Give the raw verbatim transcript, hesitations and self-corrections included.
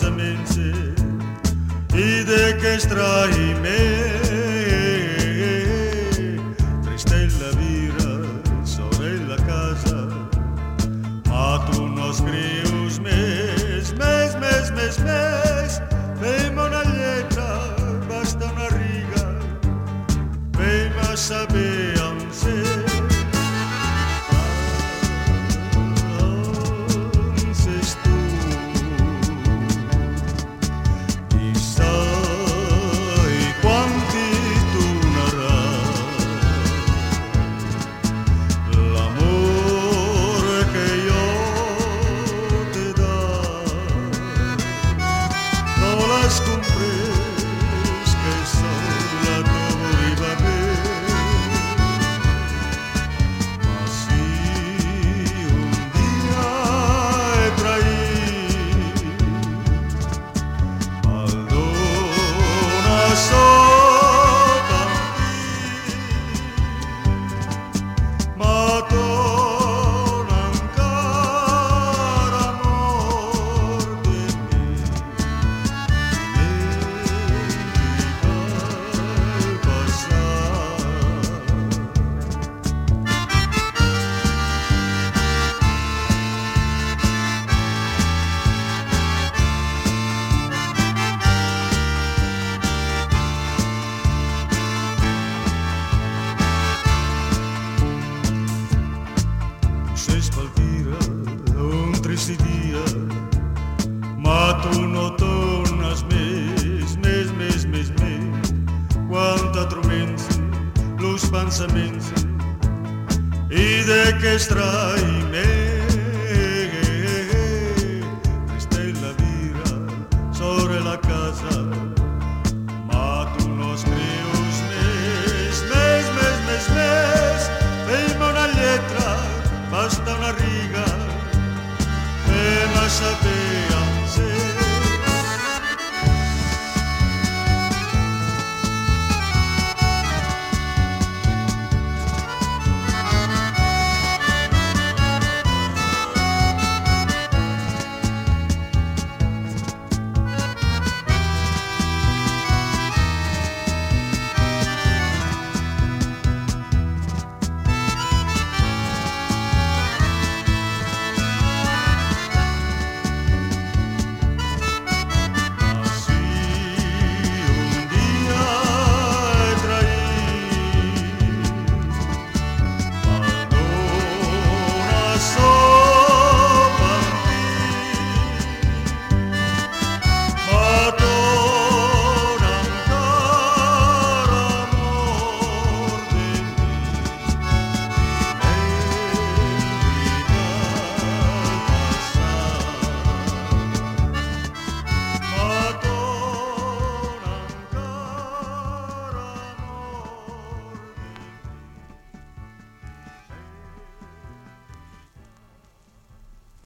pensamenti, idee che strai me, tristella vira, sorella casa, ma tu non scrivi mes, mes, mes, mes, mes, prima una lettera, basta una riga, prima sapere un sé. Compres que sola todo iba bien, así un día he traído Aldona sota matona encara amor de mí. Se spaltira un triste dia, ma tu no tornas mes, mes, mes, mes, mes. Quanta tormenti, los pensamenti, idee che strai me. Tristella vira, sorella casa, ma tu no scrivi mes, mes, mes, mes, mes. Prima una lettera, basta una riga, e ma sapere